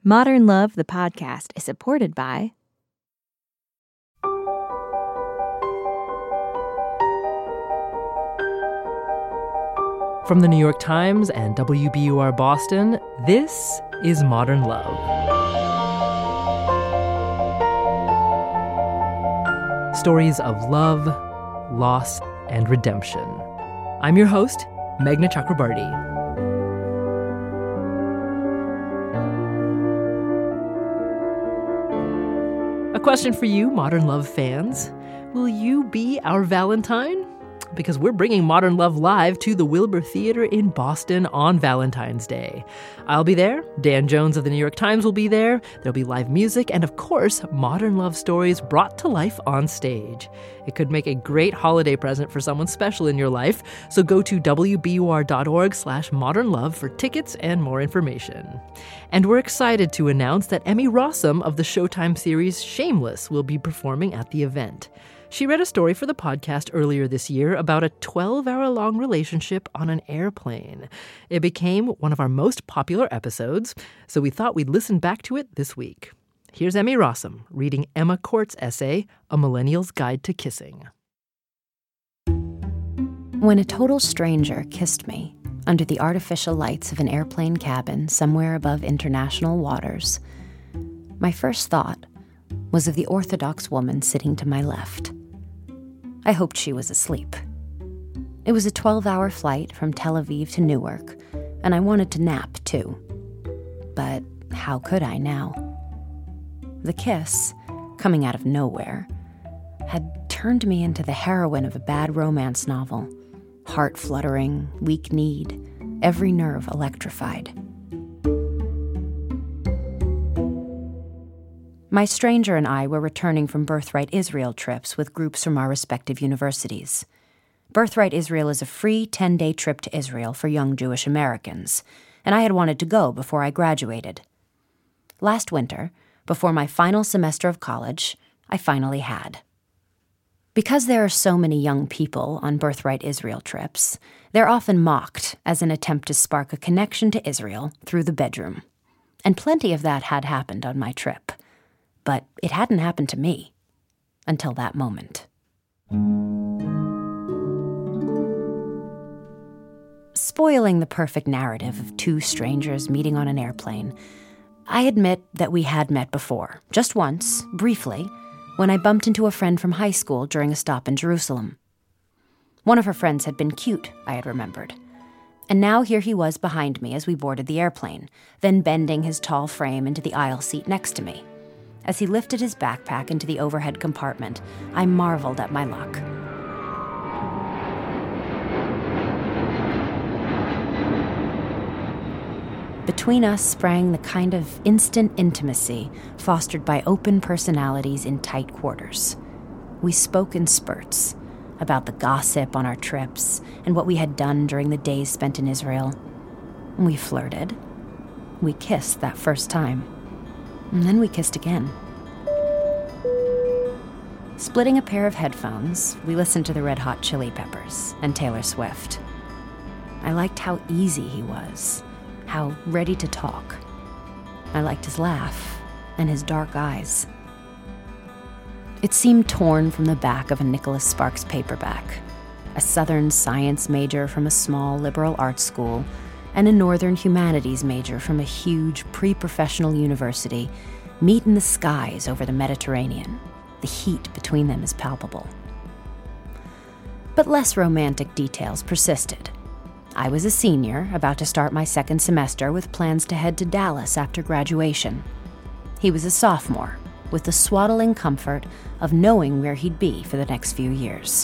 Modern Love, the podcast, is supported by From the New York Times and WBUR Boston, this is Modern Love. Stories of love, loss, and redemption. I'm your host, Meghna Chakrabarty. A question for you, Modern Love fans. Will you be our Valentine? Because we're bringing Modern Love live to the Wilbur Theater in Boston on Valentine's Day. I'll be there. Dan Jones of the New York Times will be there. There'll be live music and, of course, Modern Love stories brought to life on stage. It could make a great holiday present for someone special in your life, so go to wbur.org/modernlove for tickets and more information. And we're excited to announce that Emmy Rossum of the Showtime series Shameless will be performing at the event. She read a story for the podcast earlier this year about a 12-hour-long relationship on an airplane. It became one of our most popular episodes, so we thought we'd listen back to it this week. Here's Emmy Rossum reading Emma Court's essay, A Millennial's Guide to Kissing. When a total stranger kissed me under the artificial lights of an airplane cabin somewhere above international waters, my first thought was of the Orthodox woman sitting to my left. I hoped she was asleep. It was a 12-hour flight from Tel Aviv to Newark, and I wanted to nap, too. But how could I now? The kiss, coming out of nowhere, had turned me into the heroine of a bad romance novel. Heart fluttering, weak-kneed, every nerve electrified. My stranger and I were returning from Birthright Israel trips with groups from our respective universities. Birthright Israel is a free 10-day trip to Israel for young Jewish Americans, and I had wanted to go before I graduated. Last winter, before my final semester of college, I finally had. Because there are so many young people on Birthright Israel trips, they're often mocked as an attempt to spark a connection to Israel through the bedroom. And plenty of that had happened on my trip. But it hadn't happened to me until that moment. Spoiling the perfect narrative of two strangers meeting on an airplane, I admit that we had met before, just once, briefly, when I bumped into a friend from high school during a stop in Jerusalem. One of her friends had been cute, I had remembered. And now here he was behind me as we boarded the airplane, then bending his tall frame into the aisle seat next to me. As he lifted his backpack into the overhead compartment, I marveled at my luck. Between us sprang the kind of instant intimacy fostered by open personalities in tight quarters. We spoke in spurts about the gossip on our trips and what we had done during the days spent in Israel. We flirted. We kissed that first time. And then we kissed again. Splitting a pair of headphones, we listened to the Red Hot Chili Peppers and Taylor Swift. I liked how easy he was, how ready to talk. I liked his laugh and his dark eyes. It seemed torn from the back of a Nicholas Sparks paperback. A Southern science major from a small liberal arts school and a Northern humanities major from a huge pre-professional university meet in the skies over the Mediterranean. The heat between them is palpable. But less romantic details persisted. I was a senior, about to start my second semester with plans to head to Dallas after graduation. He was a sophomore, with the swaddling comfort of knowing where he'd be for the next few years.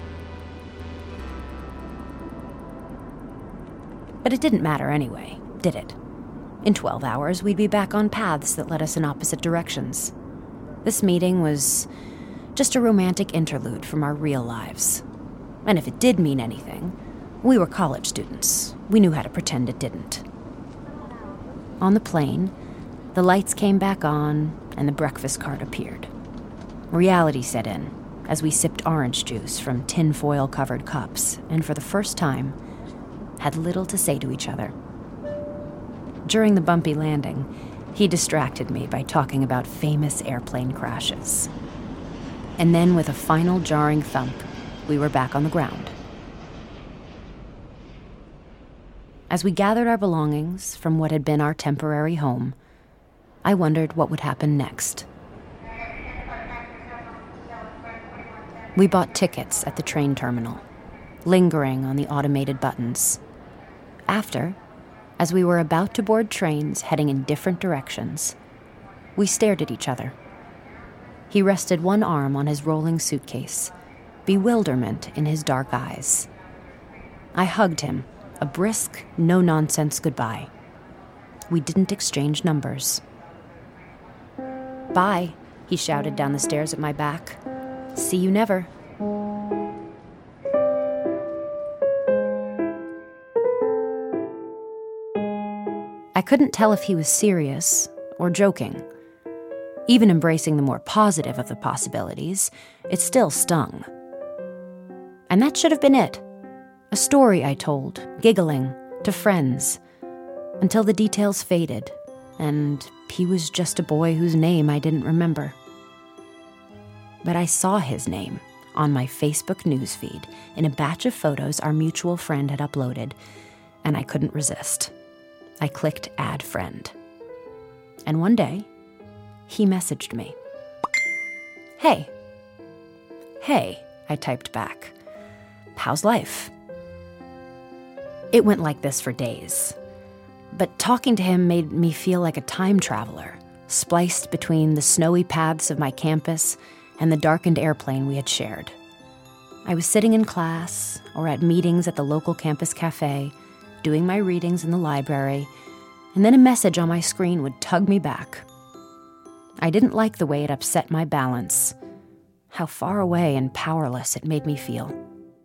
But it didn't matter anyway, did it? In 12 hours, we'd be back on paths that led us in opposite directions. This meeting was just a romantic interlude from our real lives. And if it did mean anything, we were college students. We knew how to pretend it didn't. On the plane, the lights came back on and the breakfast cart appeared. Reality set in as we sipped orange juice from tinfoil-covered cups and for the first time had little to say to each other. During the bumpy landing, He distracted me by talking about famous airplane crashes. And then with a final jarring thump, we were back on the ground. As we gathered our belongings from what had been our temporary home, I wondered what would happen next. We bought tickets at the train terminal, lingering on the automated buttons. After, as we were about to board trains heading in different directions, we stared at each other. He rested one arm on his rolling suitcase, bewilderment in his dark eyes. I hugged him, a brisk, no-nonsense goodbye. We didn't exchange numbers. "Bye," he shouted down the stairs at my back. "See you never." I couldn't tell if he was serious or joking. Even embracing the more positive of the possibilities, it still stung. And that should have been it. A story I told, giggling, to friends, until the details faded, and he was just a boy whose name I didn't remember. But I saw his name on my Facebook newsfeed in a batch of photos our mutual friend had uploaded, and I couldn't resist. I clicked Add Friend. And one day, he messaged me. "Hey." "Hey," I typed back. "How's life?" It went like this for days. But talking to him made me feel like a time traveler, spliced between the snowy paths of my campus and the darkened airplane we had shared. I was sitting in class or at meetings at the local campus cafe, doing my readings in the library, and then a message on my screen would tug me back. I didn't like the way it upset my balance, how far away and powerless it made me feel.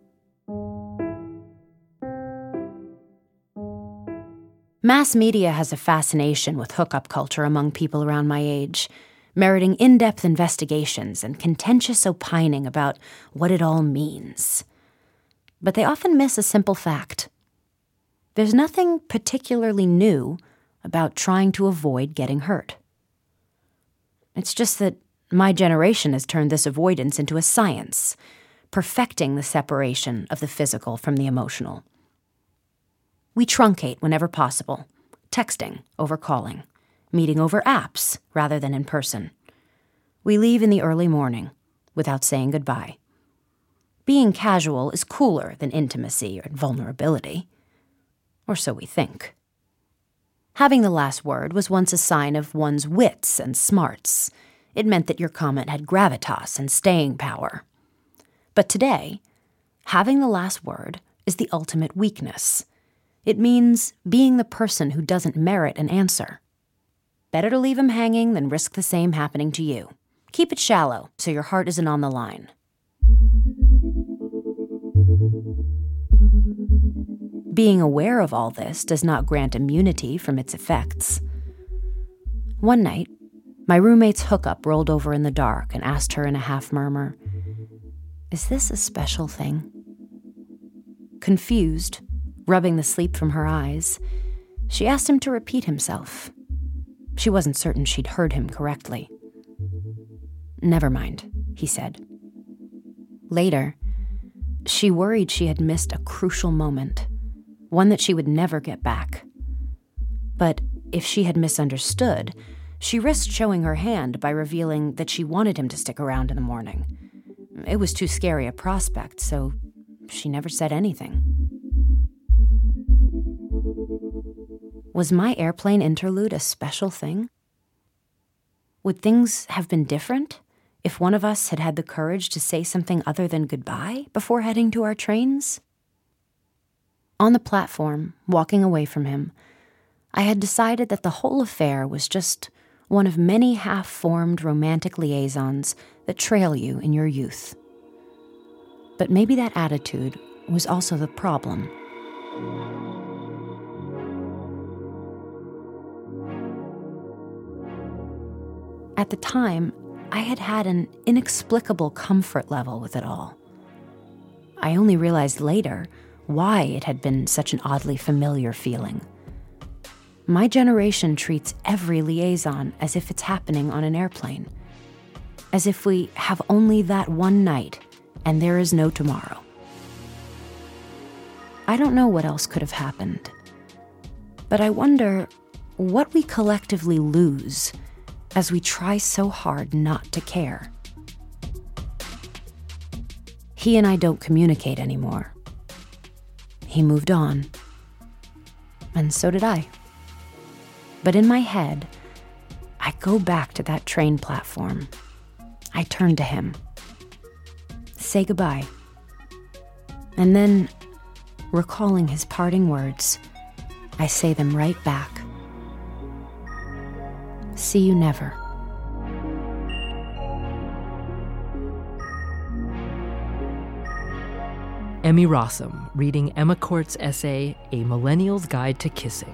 Mass media has a fascination with hookup culture among people around my age, meriting in-depth investigations and contentious opining about what it all means. But they often miss a simple fact. There's nothing particularly new about trying to avoid getting hurt. It's just that my generation has turned this avoidance into a science, perfecting the separation of the physical from the emotional. We truncate whenever possible, texting over calling, meeting over apps rather than in person. We leave in the early morning without saying goodbye. Being casual is cooler than intimacy or vulnerability. Or so we think. Having the last word was once a sign of one's wits and smarts. It meant that your comment had gravitas and staying power. But today, having the last word is the ultimate weakness. It means being the person who doesn't merit an answer. Better to leave him hanging than risk the same happening to you. Keep it shallow so your heart isn't on the line. Being aware of all this does not grant immunity from its effects. One night, my roommate's hookup rolled over in the dark and asked her in a half murmur, "Is this a special thing?" Confused, rubbing the sleep from her eyes, she asked him to repeat himself. She wasn't certain she'd heard him correctly. "Never mind," he said. Later, she worried she had missed a crucial moment, one that she would never get back. But if she had misunderstood, she risked showing her hand by revealing that she wanted him to stick around in the morning. It was too scary a prospect, so she never said anything. Was my airplane interlude a special thing? Would things have been different if one of us had had the courage to say something other than goodbye before heading to our trains? On the platform, walking away from him, I had decided that the whole affair was just one of many half-formed romantic liaisons that trail you in your youth. But maybe that attitude was also the problem. At the time, I had had an inexplicable comfort level with it all. I only realized later why it had been such an oddly familiar feeling. My generation treats every liaison as if it's happening on an airplane, as if we have only that one night and there is no tomorrow. I don't know what else could have happened, but I wonder what we collectively lose as we try so hard not to care. He and I don't communicate anymore. He moved on, and so did I. But in my head, I go back to that train platform. I turn to him, say goodbye, and then, recalling his parting words, I say them right back. See you never. Emmy Rossum reading Emma Court's essay, A Millennial's Guide to Kissing.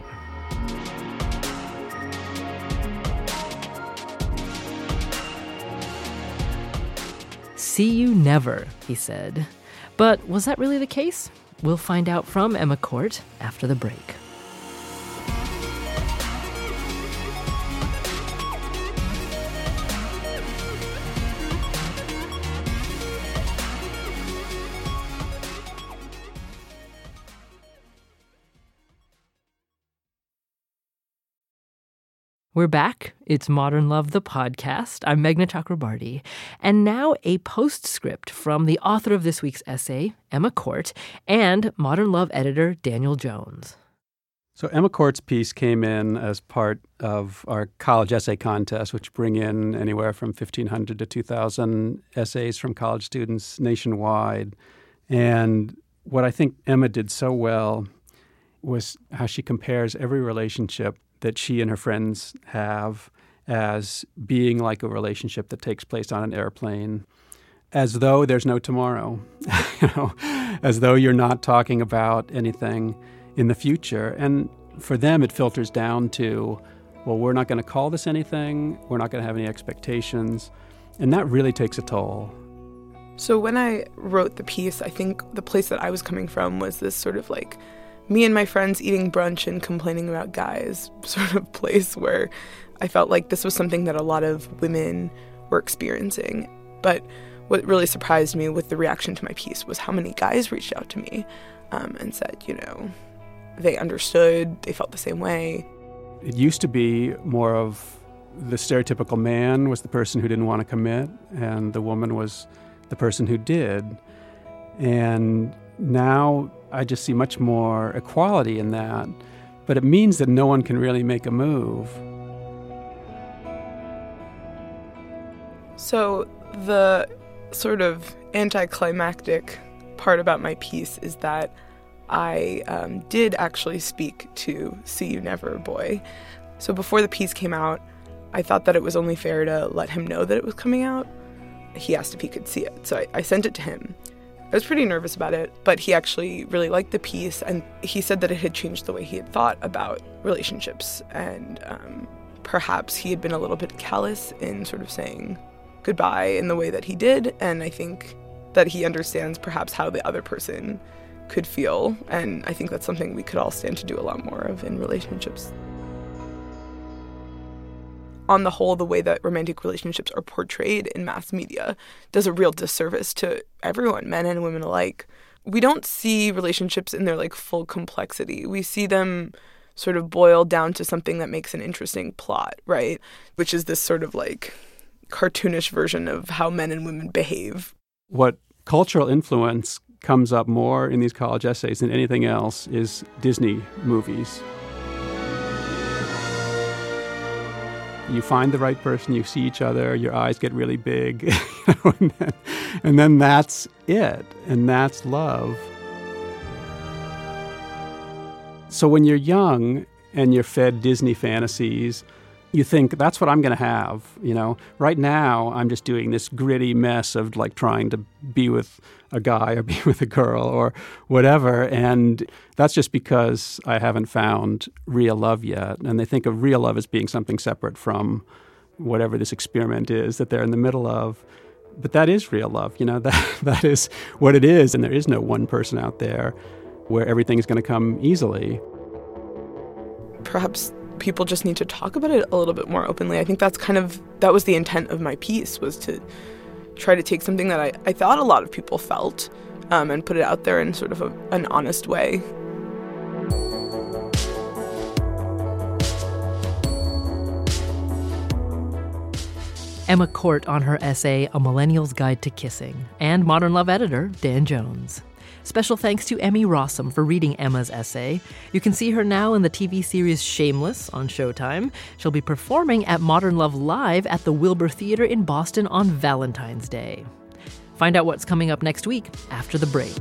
See you never, he said. But was that really the case? We'll find out from Emma Court after the break. We're back. It's Modern Love, the podcast. I'm Meghna Chakrabarty. And now a postscript from the author of this week's essay, Emma Court, and Modern Love editor Daniel Jones. So Emma Court's piece came in as part of our college essay contest, which bring in anywhere from 1,500 to 2,000 essays from college students nationwide. And what I think Emma did so well was how she compares every relationship that she and her friends have as being like a relationship that takes place on an airplane, as though there's no tomorrow, as though you're not talking about anything in the future. And for them, it filters down to, well, we're not going to call this anything, we're not going to have any expectations, and that really takes a toll. So when I wrote the piece, I think the place that I was coming from was this sort of like me and my friends eating brunch and complaining about guys sort of place where I felt like this was something that a lot of women were experiencing. But what really surprised me with the reaction to my piece was how many guys reached out to me and said, they understood, they felt the same way. It used to be more of the stereotypical man was the person who didn't want to commit, and the woman was the person who did. And now I just see much more equality in that, but it means that no one can really make a move. So the sort of anticlimactic part about my piece is that I did actually speak to See You Never boy. So before the piece came out, I thought that it was only fair to let him know that it was coming out. He asked if he could see it, so I sent it to him. I was pretty nervous about it, but he actually really liked the piece, and he said that it had changed the way he had thought about relationships, and perhaps he had been a little bit callous in sort of saying goodbye in the way that he did, and I think that he understands perhaps how the other person could feel, and I think that's something we could all stand to do a lot more of in relationships. On the whole, the way that romantic relationships are portrayed in mass media does a real disservice to everyone, men and women alike. We don't see relationships in their full complexity. We see them sort of boiled down to something that makes an interesting plot, right? Which is this sort of cartoonish version of how men and women behave. What cultural influence comes up more in these college essays than anything else is Disney movies. You find the right person, you see each other, your eyes get really big, and then that's it, and that's love. So when you're young and you're fed Disney fantasies, you think, that's what I'm going to have, Right now, I'm just doing this gritty mess of trying to be with a guy or be with a girl or whatever, and that's just because I haven't found real love yet. And they think of real love as being something separate from whatever this experiment is that they're in the middle of. But that is real love, that is what it is, and there is no one person out there where everything's going to come easily. Perhaps people just need to talk about it a little bit more openly. I think that was the intent of my piece, was to try to take something that I thought a lot of people felt and put it out there in sort of an honest way. Emma Court on her essay, A Millennial's Guide to Kissing, and Modern Love editor, Dan Jones. Special thanks to Emmy Rossum for reading Emma's essay. You can see her now in the TV series Shameless on Showtime. She'll be performing at Modern Love Live at the Wilbur Theater in Boston on Valentine's Day. Find out what's coming up next week after the break.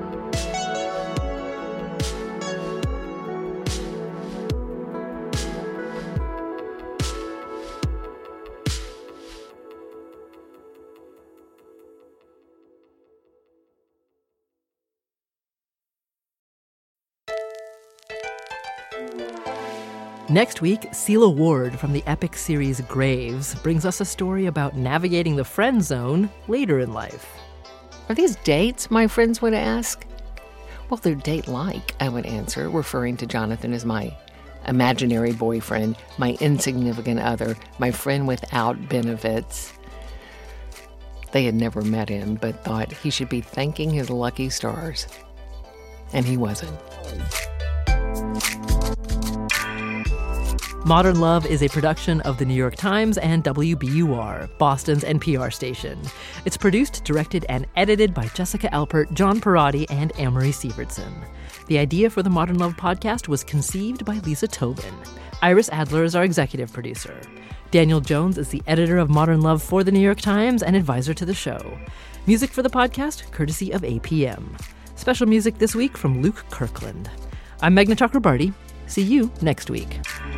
Next week, Sela Ward from the epic series Graves brings us a story about navigating the friend zone later in life. Are these dates, my friends would ask? Well, they're date-like, I would answer, referring to Jonathan as my imaginary boyfriend, my insignificant other, my friend without benefits. They had never met him, but thought he should be thanking his lucky stars. And he wasn't. Modern Love is a production of The New York Times and WBUR, Boston's NPR station. It's produced, directed, and edited by Jessica Alpert, John Perotti, and Amory Sievertson. The idea for the Modern Love podcast was conceived by Lisa Tobin. Iris Adler is our executive producer. Daniel Jones is the editor of Modern Love for The New York Times and advisor to the show. Music for the podcast, courtesy of APM. Special music this week from Luke Kirkland. I'm Meghna Chakrabarti. See you next week.